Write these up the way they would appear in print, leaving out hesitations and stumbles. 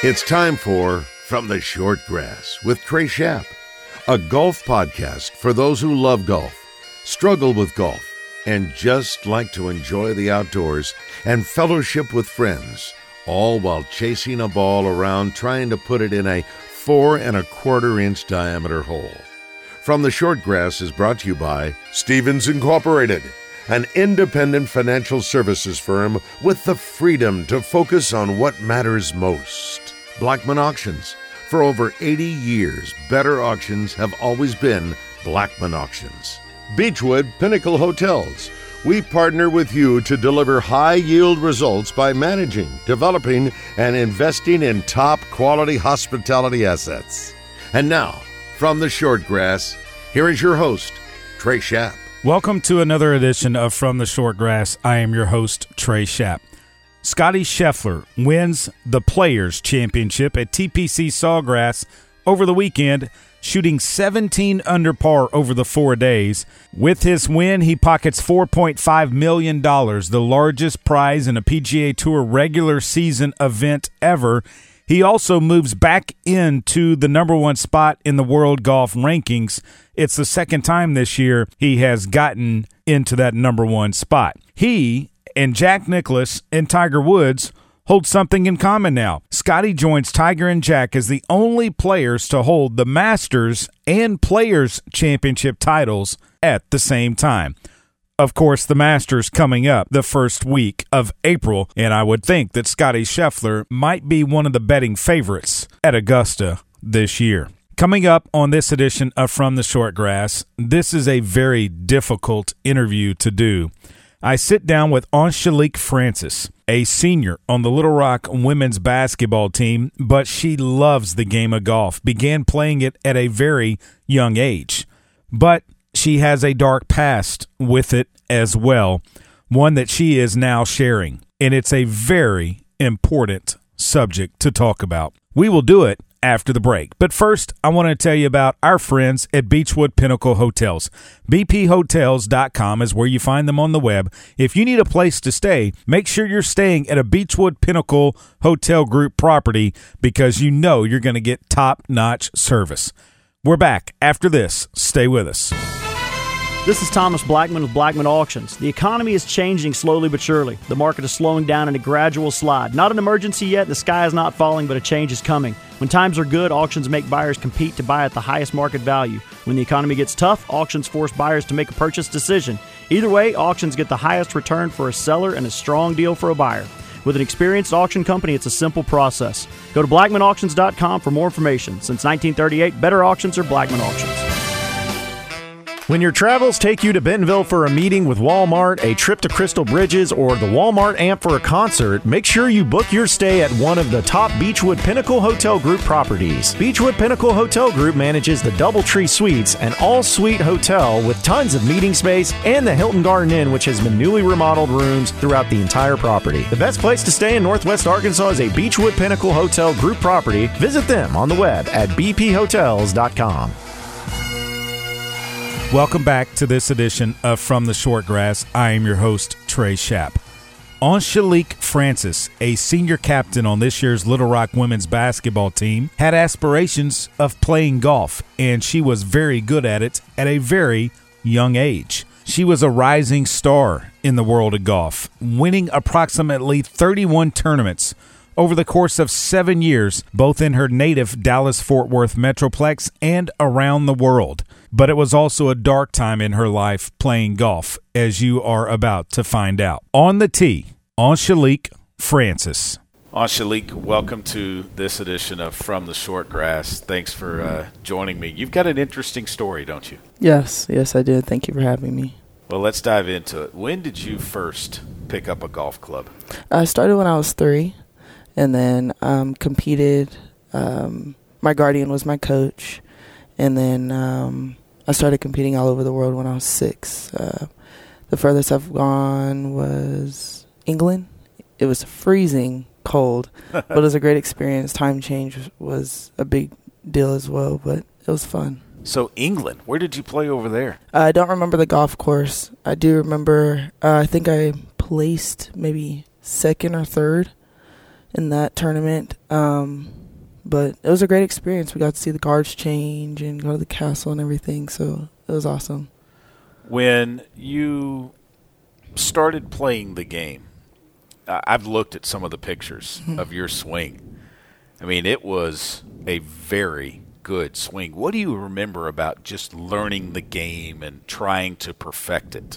It's time for From the Short Grass with Trey Schapp, a golf podcast for those who love golf, struggle with golf, and just like to enjoy the outdoors and fellowship with friends, all while chasing a ball around trying to put it in a 4 1/4 inch diameter hole. From the Short Grass is brought to you by Stevens Incorporated, an independent financial services firm with the freedom to focus on what matters most. Blackman Auctions. For over 80 years, better auctions have always been Blackman Auctions. Beechwood Pinnacle Hotels. We partner with you to deliver high-yield results by managing, developing, and investing in top-quality hospitality assets. And now, from the Short Grass, here is your host, Trey Schapp. Welcome to another edition of From the Short Grass. I am your host, Trey Schapp. Scottie Scheffler wins the Players' Championship at TPC Sawgrass over the weekend, shooting 17 under par over the 4 days. With his win, he pockets $4.5 million, the largest prize in a PGA Tour regular season event ever. He also moves back into the number one spot in the world golf rankings. It's the second time this year he has gotten into that number one spot. He and Jack Nicklaus and Tiger Woods hold something in common now. Scottie joins Tiger and Jack as the only players to hold the Masters and Players Championship titles at the same time. Of course, the Masters coming up the first week of April, and I would think that Scottie Scheffler might be one of the betting favorites at Augusta this year. Coming up on this edition of From the Short Grass, this is a very difficult interview to do. I sit down with Angelique Francis, a senior on the Little Rock women's basketball team, but she loves the game of golf, began playing it at a very young age. But she has a dark past with it as well, one that she is now sharing, and it's a very important subject to talk about. We will do it after the break. But first, I want to tell you about our friends at Beechwood Pinnacle Hotels. bphotels.com is where you find them on the web. If you need a place to stay, make sure you're staying at a Beechwood Pinnacle Hotel Group property because you know you're going to get top-notch service. We're back after this. Stay with us. This is Thomas Blackman with Blackman Auctions. The economy is changing slowly but surely. The market is slowing down in a gradual slide. Not an emergency yet, the sky is not falling, but a change is coming. When times are good, auctions make buyers compete to buy at the highest market value. When the economy gets tough, auctions force buyers to make a purchase decision. Either way, auctions get the highest return for a seller and a strong deal for a buyer. With an experienced auction company, it's a simple process. Go to blackmanauctions.com for more information. Since 1938, better auctions are Blackman Auctions. When your travels take you to Bentonville for a meeting with Walmart, a trip to Crystal Bridges, or the Walmart Amp for a concert, make sure you book your stay at one of the top Beechwood Pinnacle Hotel Group properties. Beechwood Pinnacle Hotel Group manages the Doubletree Suites, an all-suite hotel with tons of meeting space, and the Hilton Garden Inn, which has been newly remodeled rooms throughout the entire property. The best place to stay in Northwest Arkansas is a Beechwood Pinnacle Hotel Group property. Visit them on the web at bphotels.com. Welcome back to this edition of From the Short Grass. I am your host, Trey Schapp. Angelique Francis, a senior captain on this year's Little Rock women's basketball team, had aspirations of playing golf, and she was very good at it at a very young age. She was a rising star in the world of golf, winning approximately 31 tournaments over the course of 7 years, both in her native Dallas-Fort Worth Metroplex and around the world. But it was also a dark time in her life playing golf, as you are about to find out. On the tee, Angelique Francis. Angelique, welcome to this edition of From the Short Grass. Thanks for joining me. You've got an interesting story, don't you? Yes, I did. Thank you for having me. Well, let's dive into it. When did you first pick up a golf club? I started when I was 3, and then competed. My guardian was my coach, and then I started competing all over the world when I was 6. The furthest I've gone was England. It was freezing cold, but it was a great experience. Time change was a big deal as well, but it was fun. So England, where did you play over there? I don't remember the golf course. I do remember, I think I placed maybe 2nd or 3rd in that tournament. But it was a great experience. We got to see the guards change and go to the castle and everything, so it was awesome. When you started playing the game, I've looked at some of the pictures of your swing. I mean, it was a very good swing. What do you remember about just learning the game and trying to perfect it?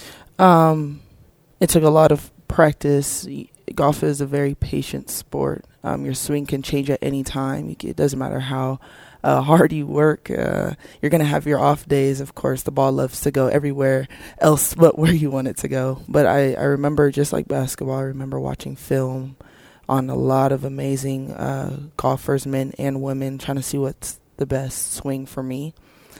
It took a lot of practice. Golf is a very patient sport. Your swing can change at any time. It doesn't matter how hard you work. You're going to have your off days. Of course, the ball loves to go everywhere else but where you want it to go. But I remember, just like basketball, I remember watching film on a lot of amazing golfers, men and women, trying to see what's the best swing for me.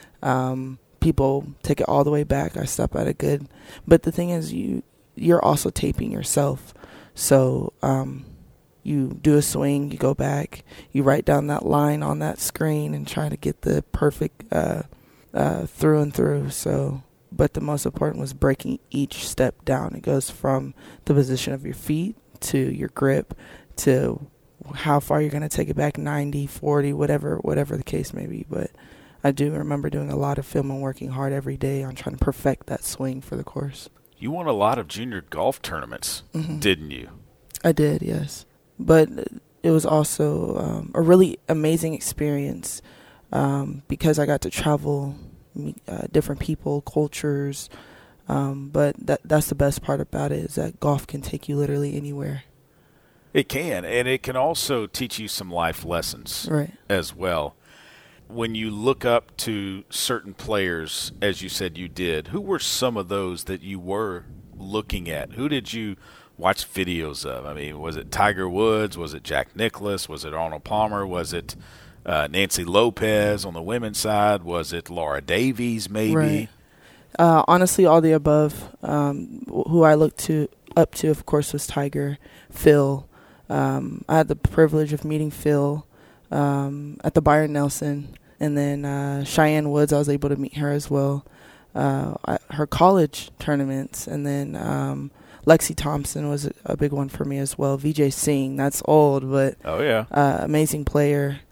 People take it all the way back. I stop at a good. But the thing is, you're also taping yourself. So you do a swing, you go back, you write down that line on that screen and try to get the perfect through and through. So, but the most important was breaking each step down. It goes from the position of your feet to your grip to how far you're going to take it back, 90, 40, whatever the case may be. But I do remember doing a lot of film and working hard every day on trying to perfect that swing for the course. You won a lot of junior golf tournaments, didn't you? I did, yes. But it was also a really amazing experience because I got to travel, meet different people, cultures. But that's the best part about it, is that golf can take you literally anywhere. It can, and it can also teach you some life lessons as well. When you look up to certain players, as you said you did, who were some of those that you were looking at? Who did you watch videos of? I mean, was it Tiger Woods? Was it Jack Nicklaus? Was it Arnold Palmer? Was it Nancy Lopez on the women's side? Was it Laura Davies maybe? Right. Honestly, all the above. Who I looked up to, of course, was Tiger, Phil. I had the privilege of meeting Phil at the Byron Nelson. And then Cheyenne Woods, I was able to meet her as well. Her college tournaments. And then Lexi Thompson was a big one for me as well. Vijay Singh, that's old, but amazing player.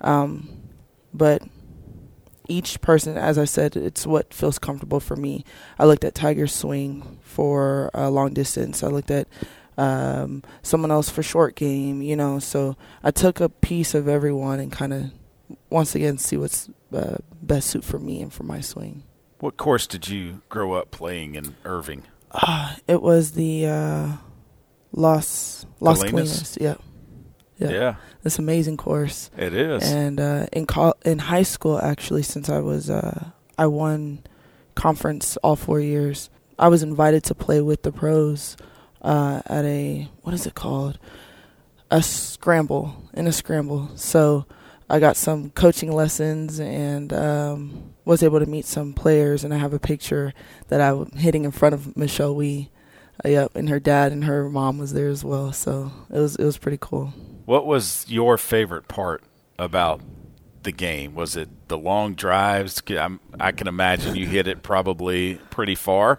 But each person, as I said, it's what feels comfortable for me. I looked at Tiger's swing for long distance. I looked at someone else for short game, So I took a piece of everyone and kind of, once again, see what's best suit for me and for my swing. What course did you grow up playing in Irving? It was the Las Colinas. Yeah. This amazing course. It is. And in high school, actually, since I won conference all 4 years, I was invited to play with the pros at what is it called? In a scramble. So I got some coaching lessons and was able to meet some players, and I have a picture that I'm hitting in front of Michelle Wee. And her dad and her mom was there as well. So it was pretty cool. What was your favorite part about the game? Was it the long drives? I can imagine you hit it probably pretty far.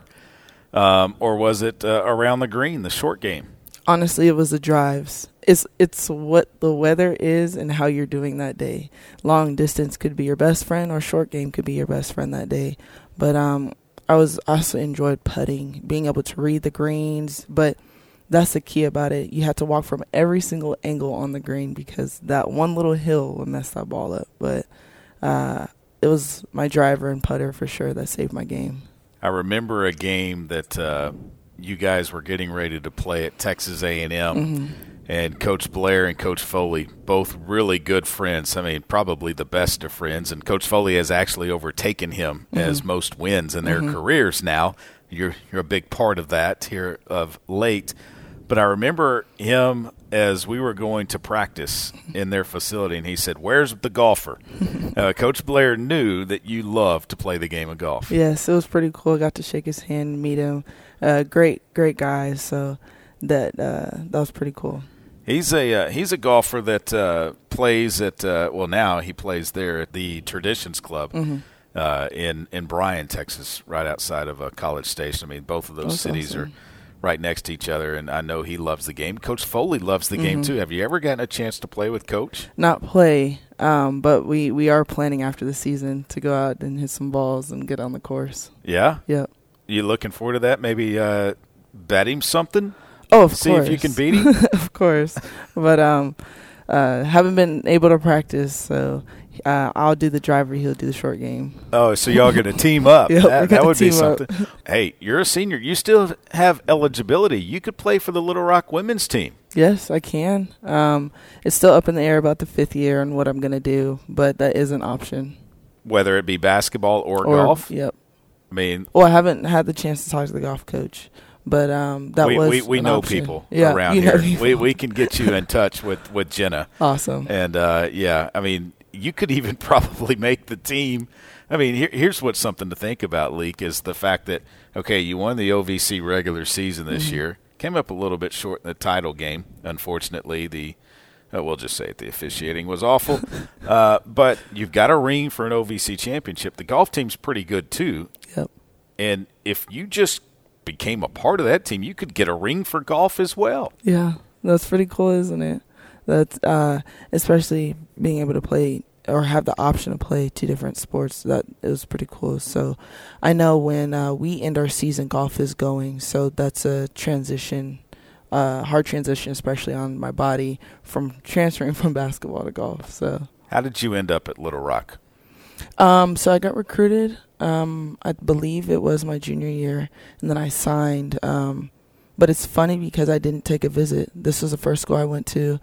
Or was it around the green, the short game? Honestly, it was the drives. It's what the weather is and how you're doing that day. Long distance could be your best friend, or short game could be your best friend that day. But I also enjoyed putting, being able to read the greens. But that's the key about it. You have to walk from every single angle on the green, because that one little hill would mess that ball up. But it was my driver and putter for sure that saved my game. I remember a game that you guys were getting ready to play at Texas A&M, and Coach Blair and Coach Foley, both really good friends. I mean, probably the best of friends. And Coach Foley has actually overtaken him as most wins in their careers now. You're a big part of that here of late. But I remember him as we were going to practice in their facility, and he said, "Where's the golfer?" Coach Blair knew that you loved to play the game of golf. Yes, it was pretty cool. I got to shake his hand and meet him. Great guy. So that was pretty cool. He's a golfer that plays at now he plays there at the Traditions Club in Bryan, Texas, right outside of College Station. I mean, both of those cities are right next to each other, and I know he loves the game. Coach Foley loves the game too. Have you ever gotten a chance to play with Coach? Not play, but we are planning after the season to go out and hit some balls and get on the course. Yeah? Yep. You looking forward to that? Maybe bet him something? Oh, of course. See if you can beat him? Of course. But haven't been able to practice, so I'll do the driver, he'll do the short game. Oh, so y'all going to team up. Yep, that would be team something. Hey, you're a senior. You still have eligibility. You could play for the Little Rock women's team. Yes, I can. It's still up in the air about the 5th year and what I'm going to do, but that is an option. Whether it be basketball or golf? Yep. I mean, well, I haven't had the chance to talk to the golf coach, but we know option. people Yeah, around here. We can get you in touch with Jenna. Awesome. And I mean, you could even probably make the team. I mean, here's what's something to think about, Leak, is the fact that, okay, you won the OVC regular season this year, came up a little bit short in the title game. Unfortunately, we'll just say it, the officiating was awful. But you've got a ring for an OVC championship. The golf team's pretty good too. Yep. And if you just became a part of that team, you could get a ring for golf as well. Yeah, that's pretty cool, isn't it? That's especially being able to play or have the option to play 2 different sports. That is pretty cool. So I know when we end our season, golf is going. So that's a transition, hard transition, especially on my body from transferring from basketball to golf. So how did you end up at Little Rock? So I got recruited. I believe it was my junior year, and then I signed. But it's funny because I didn't take a visit. This was the first school I went to.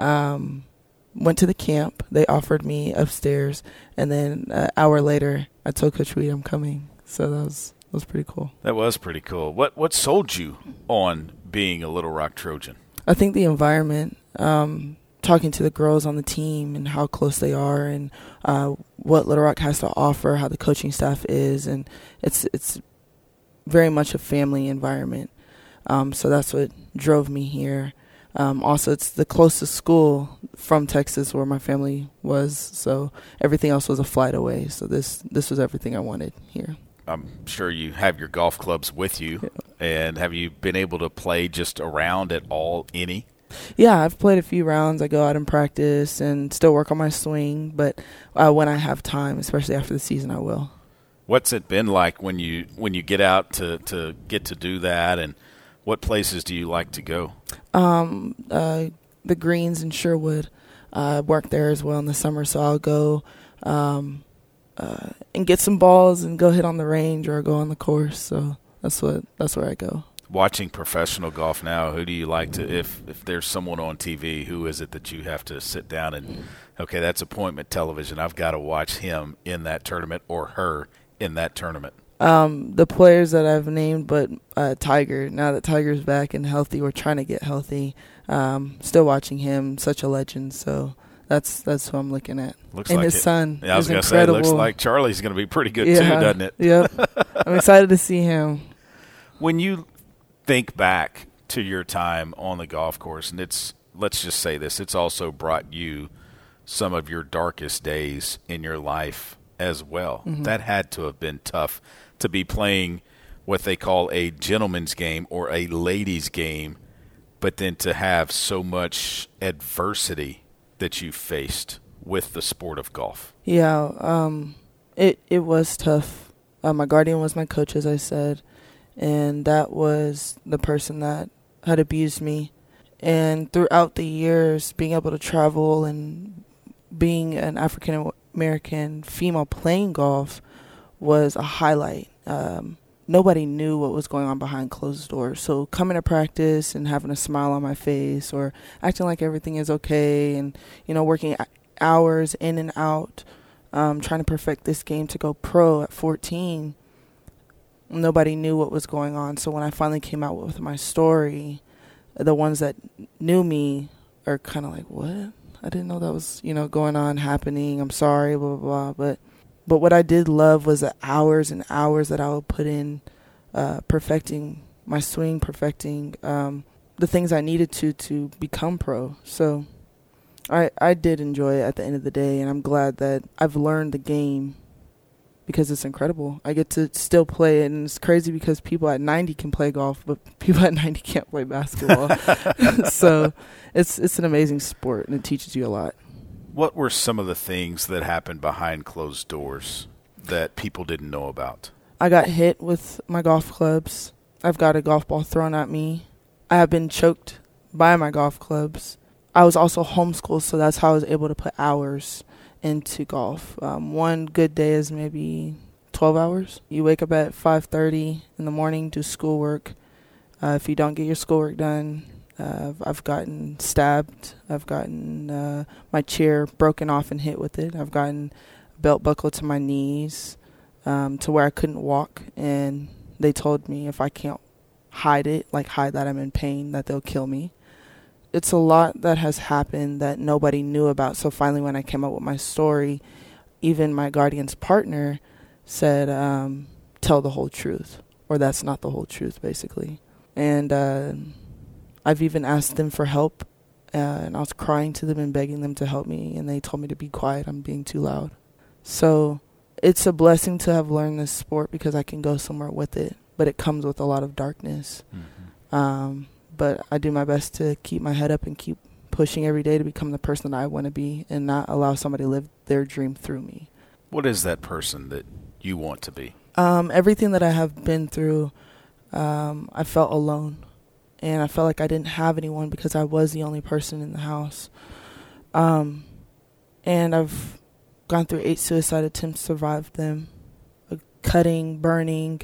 Went to the camp. They offered me upstairs, and then an hour later, I told Coach Reed I'm coming. So that was pretty cool. That was pretty cool. What sold you on being a Little Rock Trojan? I think the environment, talking to the girls on the team and how close they are, and what Little Rock has to offer, how the coaching staff is, and it's very much a family environment. So that's what drove me here. Also, it's the closest school from Texas where my family was, so everything else was a flight away. So this was everything I wanted here. I'm sure you have your golf clubs with you, yeah. And have you been able to play just around at all, any? Yeah, I've played a few rounds. I go out and practice and still work on my swing, but when I have time, especially after the season, I will. What's it been like when you get out to get to do that, and what places do you like to go? The greens in Sherwood. I work there as well in the summer, so I'll go and get some balls and go hit on the range or go on the course. So that's where I go. Watching professional golf now, who do you like to, if there's someone on TV, who is it that you have to sit down and, okay, that's appointment television, I've got to watch him in that tournament or her in that tournament? The players that I've named, but Tiger, now that Tiger's back and healthy, we're trying to get healthy. Still watching him, such a legend, so that's who I'm looking at. Looks and like his son. Yeah, I was going to say, it looks like Charlie's going to be pretty good too, doesn't it? Yep. I'm excited to see him. When you think back to your time on the golf course, and let's just say this, it's also brought you some of your darkest days in your life as well. Mm-hmm. That had to have been tough to be playing what they call a gentleman's game or a ladies' game, but then to have so much adversity that you faced with the sport of golf. Yeah, it was tough. My guardian was my coach, as I said, and that was the person that had abused me. And throughout the years, being able to travel and being an African-American female playing golf was a highlight. Nobody knew what was going on behind closed doors. So coming to practice and having a smile on my face or acting like everything is okay and, working hours in and out, trying to perfect this game to go pro at 14, nobody knew what was going on. So when I finally came out with my story, the ones that knew me are kind of like, what? I didn't know that was, going on, happening. I'm sorry, blah, blah, blah. But what I did love was the hours and hours that I would put in perfecting my swing, perfecting the things I needed to become pro. So I did enjoy it at the end of the day, and I'm glad that I've learned the game because it's incredible. I get to still play it, and it's crazy because people at 90 can play golf, but people at 90 can't play basketball. So it's an amazing sport, and it teaches you a lot. What were some of the things that happened behind closed doors that people didn't know about? I got hit with my golf clubs. I've got a golf ball thrown at me. I have been choked by my golf clubs. I was also homeschooled, so that's how I was able to put hours into golf. One good day is maybe 12 hours. You wake up at 5:30 in the morning, do schoolwork. If you don't get your schoolwork done, I've gotten stabbed. I've gotten my chair broken off and hit with it. I've gotten a belt buckle to my knees to where I couldn't walk. And they told me if I can't hide it, like hide that I'm in pain, that they'll kill me. It's a lot that has happened that nobody knew about. So finally when I came up with my story, even my guardian's partner said, tell the whole truth, or that's not the whole truth, basically. And I've even asked them for help, and I was crying to them and begging them to help me, and they told me to be quiet, I'm being too loud. So it's a blessing to have learned this sport because I can go somewhere with it, but it comes with a lot of darkness. Mm-hmm. But I do my best to keep my head up and keep pushing every day to become the person that I want to be and not allow somebody to live their dream through me. What is that person that you want to be? Everything that I have been through, I felt alone. And I felt like I didn't have anyone because I was the only person in the house. And I've gone through 8 suicide attempts, survived them, cutting, burning,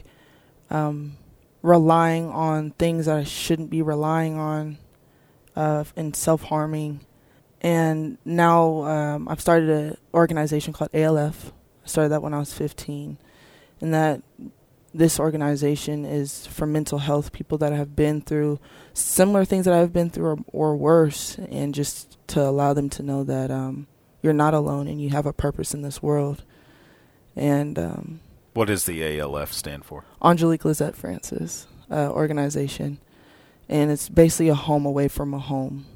relying on things that I shouldn't be relying on, and self-harming. And now I've started an organization called ALF. I started that when I was 15. And that this organization is for mental health, people that have been through similar things that I've been through or worse, and just to allow them to know that you're not alone and you have a purpose in this world. And what does the ALF stand for? Angelique Lizette Francis organization. And it's basically a home away from a home.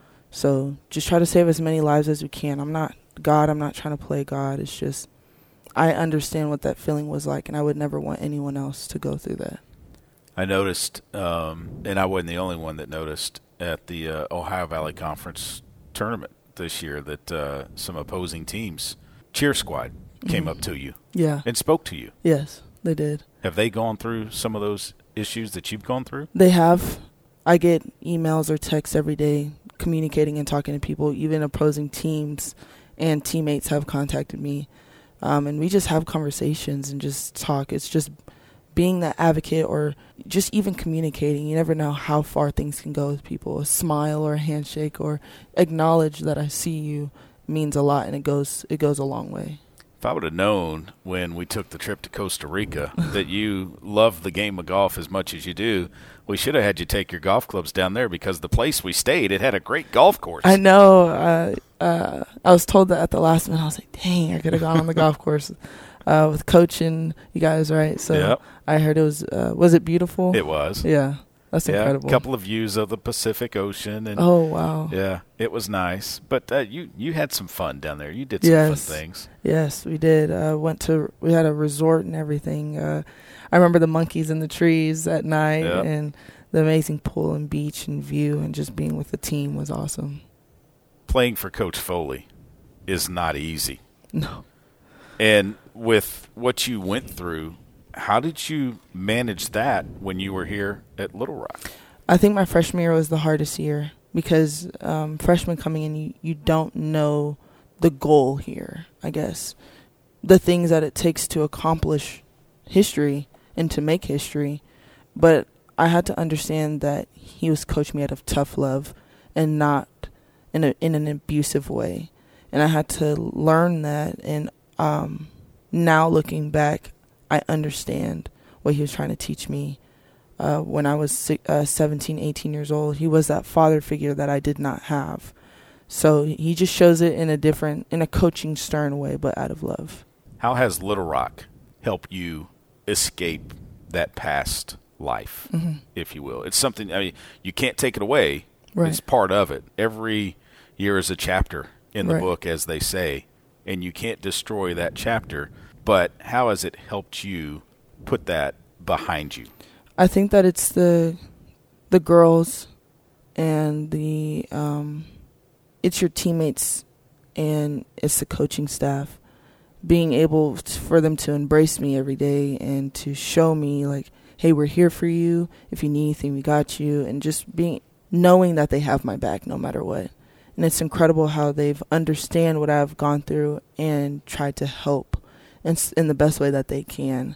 So just try to save as many lives as we can. I'm not God. I'm not trying to play God. It's just I understand what that feeling was like, and I would never want anyone else to go through that. I noticed, and I wasn't the only one that noticed, at the Ohio Valley Conference tournament this year that some opposing teams, cheer squad, came up to you and spoke to you. Yes, they did. Have they gone through some of those issues that you've gone through? They have. I get emails or texts every day communicating and talking to people. Even opposing teams and teammates have contacted me. And we just have conversations and just talk. It's just being that advocate or just even communicating. You never know how far things can go with people. A smile or a handshake or acknowledge that I see you means a lot, and it goes a long way. If I would have known when we took the trip to Costa Rica that you love the game of golf as much as you do, we should have had you take your golf clubs down there, because the place we stayed, it had a great golf course. I know. I was told that at the last minute. I was like, dang, I could have gone on the golf course with Coach and you guys, right? So yep. I heard it was it beautiful? It was. Yeah. That's incredible. A couple of views of the Pacific Ocean. And oh, wow. Yeah, it was nice. But you had some fun down there. You did some fun things. Yes, we did. We had a resort and everything. I remember the monkeys in the trees at night and the amazing pool and beach and view, and just being with the team was awesome. Playing for Coach Foley is not easy. No. And with what you went through, how did you manage that when you were here at Little Rock? I think my freshman year was the hardest year because freshmen coming in, you don't know the goal here, I guess. The things that it takes to accomplish history and to make history. But I had to understand that he was coaching me out of tough love and not in an abusive way. And I had to learn that. And now looking back, I understand what he was trying to teach me. When I was 17, 18 years old, he was that father figure that I did not have. So he just shows it in a coaching stern way, but out of love. How has Little Rock helped you escape that past life, if you will? It's something, I mean, you can't take it away. Right. It's part of it. Every year is a chapter in the book, as they say, and you can't destroy that chapter. but how has it helped you put that behind you? I think that it's the girls and it's your teammates and it's the coaching staff. Being able for them to embrace me every day and to show me, like, hey, we're here for you. If you need anything, we got you. And just knowing that they have my back no matter what. And it's incredible how they've understand what I've gone through and tried to help in the best way that they can.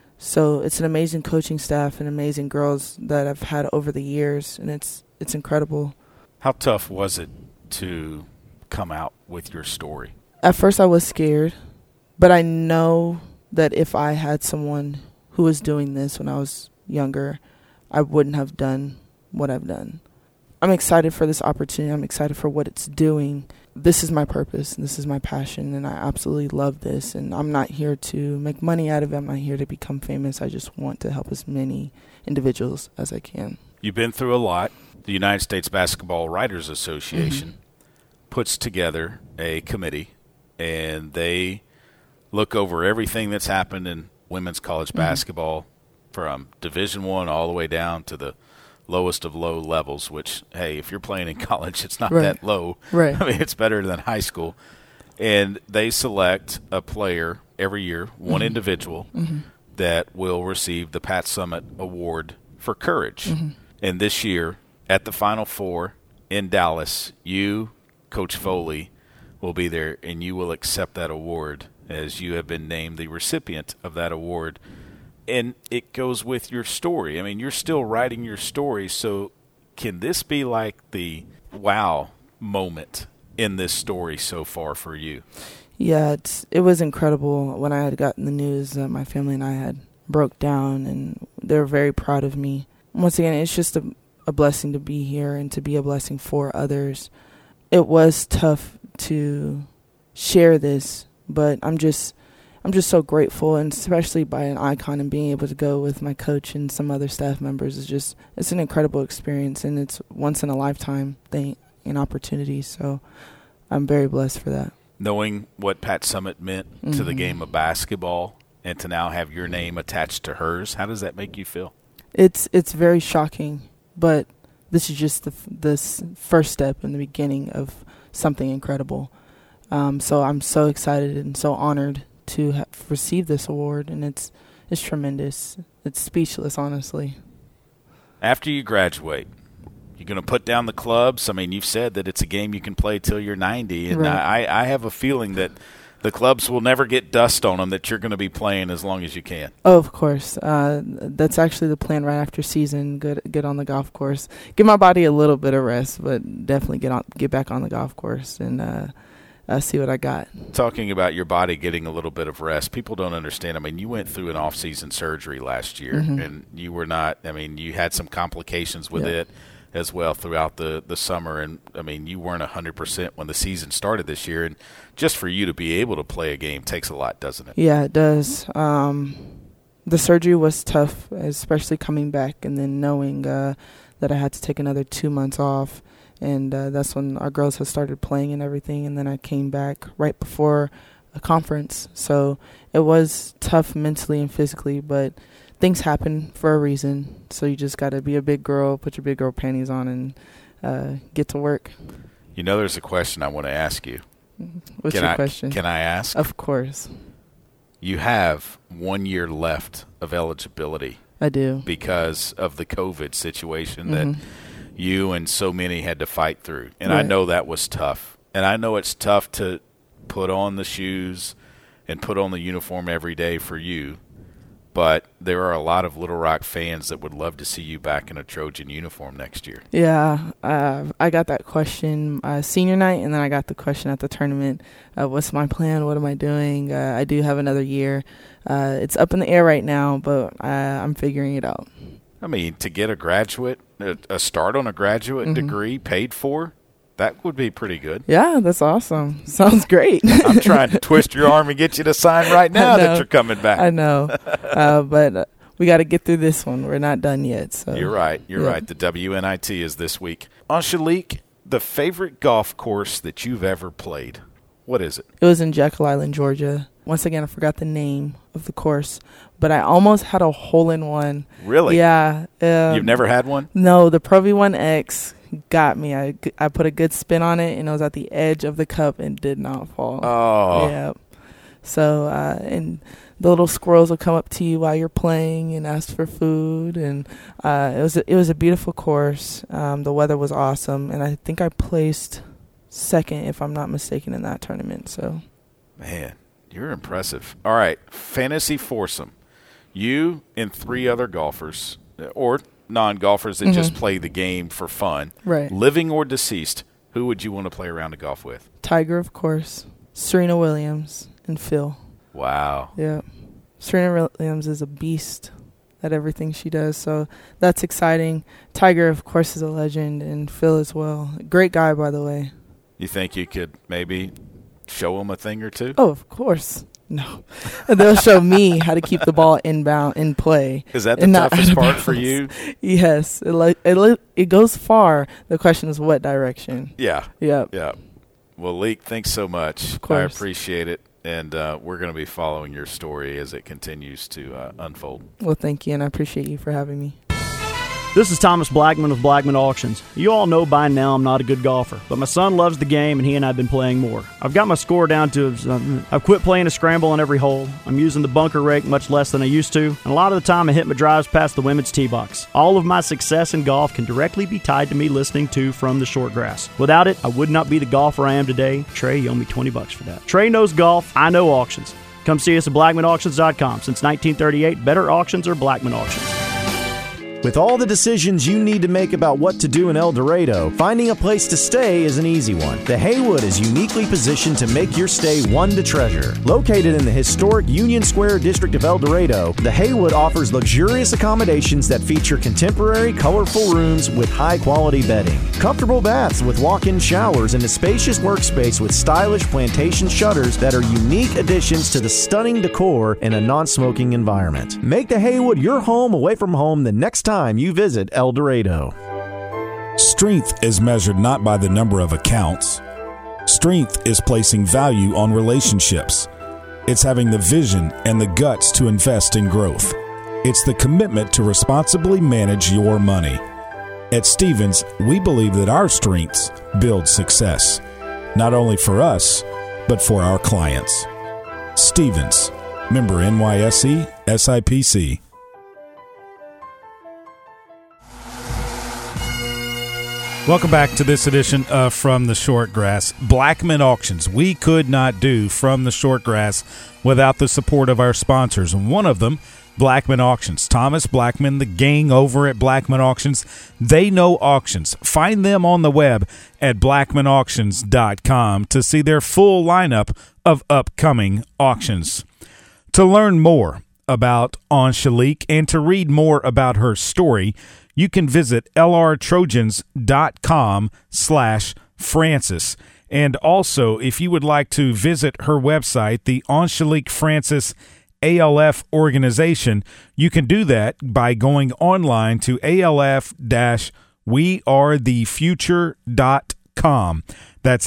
So it's an amazing coaching staff and amazing girls that I've had over the years, and it's incredible. How tough was it to come out with your story? At first I was scared, but I know that if I had someone who was doing this when I was younger, I wouldn't have done what I've done. I'm excited for this opportunity. I'm excited for what it's doing. This is my purpose, and this is my passion, and I absolutely love this. And I'm not here to make money out of it. I'm not here to become famous. I just want to help as many individuals as I can. You've been through a lot. The United States Basketball Writers Association puts together a committee, and they look over everything that's happened in women's college basketball from Division I all the way down to the lowest of low levels, which, hey, if you're playing in college, it's not that low. Right. I mean, it's better than high school. And they select a player every year, one individual, that will receive the Pat Summitt Award for Courage. And this year, at the Final Four in Dallas, you, Coach Foley, will be there, and you will accept that award as you have been named the recipient of that award. And it goes with your story. I mean, you're still writing your story, so can this be like the wow moment in this story so far for you? Yeah, it was incredible when I had gotten the news that my family and I had broke down, and they were very proud of me. Once again, it's just a blessing to be here and to be a blessing for others. It was tough to share this, but I'm just so grateful, and especially by an icon and being able to go with my coach and some other staff members it's an incredible experience, and it's once in a lifetime thing, an opportunity. So I'm very blessed for that. Knowing what Pat Summitt meant to the game of basketball and to now have your name attached to hers, how does that make you feel? It's very shocking, but this is just this first step in the beginning of something incredible. So I'm so excited and so honored to receive this award, and it's tremendous. It's speechless, honestly. After you graduate, you're going to put down the clubs. I mean, you've said that it's a game you can play till you're 90, and right. I have a feeling that the clubs will never get dust on them, that you're going to be playing as long as you can. Oh, of course. That's actually the plan right after season, get on the golf course. Give my body a little bit of rest, but definitely get back on the golf course and see what I got. Talking about your body getting a little bit of rest, people don't understand. I mean, you went through an off-season surgery last year, and you were not – I mean, you had some complications with it as well throughout the summer. And, I mean, you weren't 100% when the season started this year. And just for you to be able to play a game takes a lot, doesn't it? Yeah, it does. The surgery was tough, especially coming back and then knowing that I had to take another 2 months off. And that's when our girls had started playing and everything. And then I came back right before a conference. So it was tough mentally and physically, but things happen for a reason. So you just got to be a big girl, put your big girl panties on, and get to work. You know, there's a question I want to ask you. What's your question? Can I ask? Of course. You have 1 year left of eligibility. I do. Because of the COVID situation that you and so many had to fight through. And Right. I know that was tough. And I know it's tough to put on the shoes and put on the uniform every day for you. But there are a lot of Little Rock fans that would love to see you back in a Trojan uniform next year. Yeah, I got that question senior night, and then I got the question at the tournament. What's my plan? What am I doing? I do have another year. It's up in the air right now, but I'm figuring it out. I mean, to get a start on a graduate degree paid for, that would be pretty good. Yeah, that's awesome. Sounds great. I'm trying to twist your arm and get you to sign right now that you're coming back. I know, but we got to get through this one. We're not done yet. So You're right. You're right. The WNIT is this week. Angelique, the favorite golf course that you've ever played? What is it? It was in Jekyll Island, Georgia. Once again, I forgot the name of the course, but I almost had a hole-in-one. Really? Yeah. You've never had one? No, the Pro V1X got me. I put a good spin on it, and it was at the edge of the cup and did not fall. Oh. Yeah. So, and the little squirrels will come up to you while you're playing and ask for food, and it was a beautiful course. The weather was awesome, and I think I placed second, if I'm not mistaken, in that tournament. So, man, you're impressive. All right, fantasy foursome. You and 3 other golfers, or non-golfers that just play the game for fun, right? Living or deceased, who would you want to play around to golf with? Tiger, of course, Serena Williams, and Phil. Wow. Yeah. Serena Williams is a beast at everything she does, so that's exciting. Tiger, of course, is a legend, and Phil as well. Great guy, by the way. You think you could maybe show him a thing or two? Oh, of course. No. They'll show me how to keep the ball inbound in play. Is that the toughest part for you? Yes. It goes far. The question is what direction. Yeah. Yep. Yeah. Well, Leek, thanks so much. Of course. I appreciate it. And we're going to be following your story as it continues to unfold. Well, thank you, and I appreciate you for having me. This is Thomas Blackman of Blackman Auctions. You all know by now I'm not a good golfer, but my son loves the game and he and I have been playing more. I've got my score down to, I've quit playing a scramble on every hole. I'm using the bunker rake much less than I used to, and a lot of the time I hit my drives past the women's tee box. All of my success in golf can directly be tied to me listening to From the Short Grass. Without it, I would not be the golfer I am today. Trey, you owe me $20 for that. Trey knows golf, I know auctions. Come see us at BlackmanAuctions.com. Since 1938, better auctions are Blackman Auctions. With all the decisions you need to make about what to do in El Dorado, finding a place to stay is an easy one. The Haywood is uniquely positioned to make your stay one to treasure. Located in the historic Union Square district of El Dorado, the Haywood offers luxurious accommodations that feature contemporary, colorful rooms with high-quality bedding, comfortable baths with walk-in showers, and a spacious workspace with stylish plantation shutters that are unique additions to the stunning decor in a non-smoking environment. Make the Haywood your home away from home the next time you visit El Dorado. Strength is measured not by the number of accounts. Strength is placing value on relationships. It's having the vision and the guts to invest in growth. It's the commitment to responsibly manage your money. At Stephens, we believe that our strengths build success, not only for us, but for our clients. Stephens, member NYSE, SIPC. Welcome back to this edition of From the Short Grass. Blackman Auctions. We could not do From the Short Grass without the support of our sponsors. And one of them, Blackman Auctions. Thomas Blackman, the gang over at Blackman Auctions. They know auctions. Find them on the web at blackmanauctions.com to see their full lineup of upcoming auctions. To learn more about Angelique and to read more about her story, you can visit lrtrojans.com/Francis. And also, if you would like to visit her website, the Angelique Francis ALF organization, you can do that by going online to alf-wearethefuture.com. That's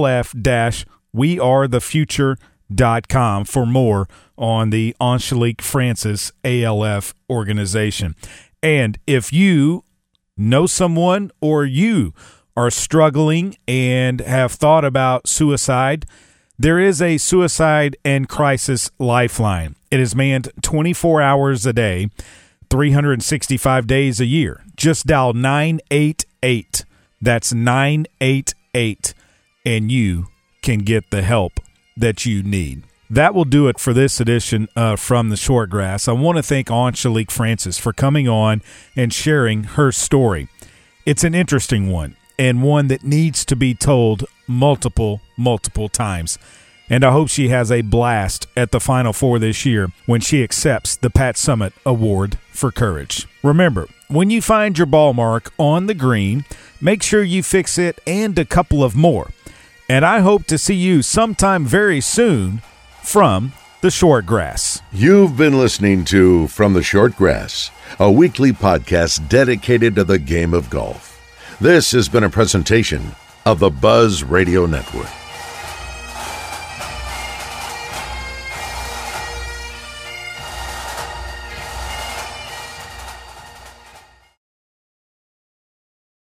alf-wearethefuture.com for more on the Angelique Francis ALF organization. And if you know someone or you are struggling and have thought about suicide, there is a suicide and crisis lifeline. It is manned 24 hours a day, 365 days a year. Just dial 988. That's 988, and you can get the help that you need. That will do it for this edition of From the Short Grass. I want to thank Angelique Francis for coming on and sharing her story. It's an interesting one and one that needs to be told multiple times. And I hope she has a blast at the Final Four this year when she accepts the Pat Summitt Award for Courage. Remember, when you find your ball mark on the green, make sure you fix it and a couple of more. And I hope to see you sometime very soon from the Short Grass. You've been listening to From the Short Grass, a weekly podcast dedicated to the game of golf. This has been a presentation of the Buzz Radio Network.